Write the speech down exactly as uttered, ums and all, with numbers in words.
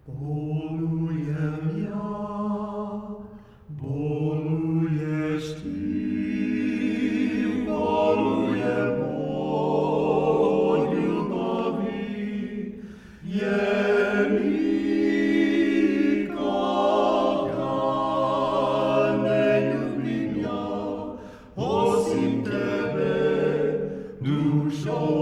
Bolujem ja, boluješ ti, boluje Bog ljubavi, jer nikoga ne ljubim ja, osim tebe, dušo